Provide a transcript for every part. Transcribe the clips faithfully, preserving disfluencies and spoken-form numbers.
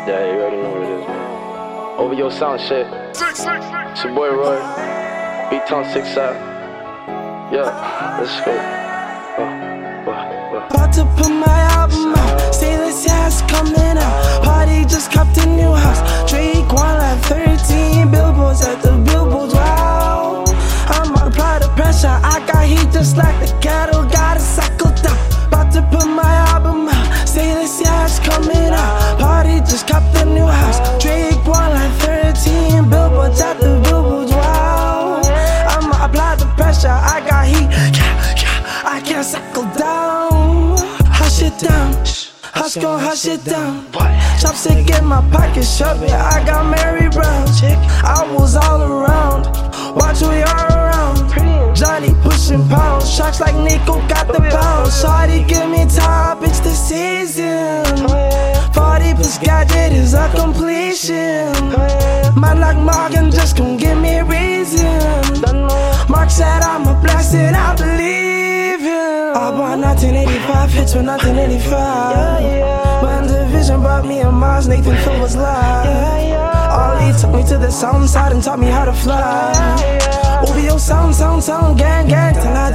Yeah, you already know what it is, man. Over your sound shit. It's your boy Roy. B-Town six side. Yeah, let's go. Uh, uh, uh. About to put my album out. Stainless ass coming out. Party just copped a new house. Drake one like thirteen billboards at the billboards. Wow, I'm gonna apply the pressure. I got heat just like the cattle. Gotta cycle down. About to put my album out. Stainless ass coming out. Party just copped a new house. Drake one like thirteen billboards at the billboards. Wow, I'ma apply the pressure. I got heat. Yeah, yeah, I can't cycle down. Hush it down. Hush gon' hush it down. Chopstick in my pocket, shove it. I got Mary Brown. I was all around. Watch we all around. Johnny pushing pounds. Shots like Nico got the pounds. Shawty give me top, it's the season. forty plus gadget is a completion. Man like Morgan just gon' give me a reason. Mark said I'ma blast it, I believe him. I bought nineteen eighty-five hits with nineteen eighty-five. When Division brought me a Mars, Nathan Phil was live. Ollie took me to the sound side and taught me how to fly. O V O sound, sound, sound, gang, gang till I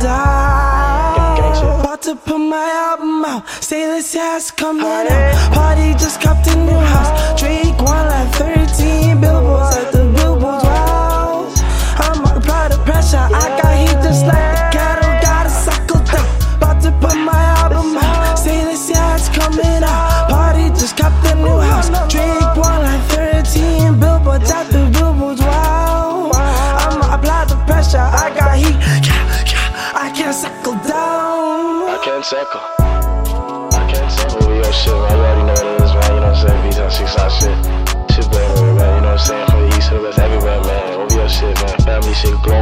die. About to put my album out. Stainless ass coming out. Party just copped a new house. Drake one like thirteen billboards at the billboards. Wow, I'ma apply the pressure. I got heat just like the cattle. Gotta cycle down. About to put my album out. Stainless ass coming out. Party just copped a new house. Drake one like thirteen billboards at the billboards. Wow, I'ma apply the pressure. I got heat. Yeah, yeah, I can't cycle down. I can't cycle. I can't cycle over your shit, man. You already know what it is, man. You know what I'm saying? B-Town six side shit. Shit, boy, man. You know what I'm saying? From the east to the west, everywhere, man. Over your shit, man. Family shit, glowing.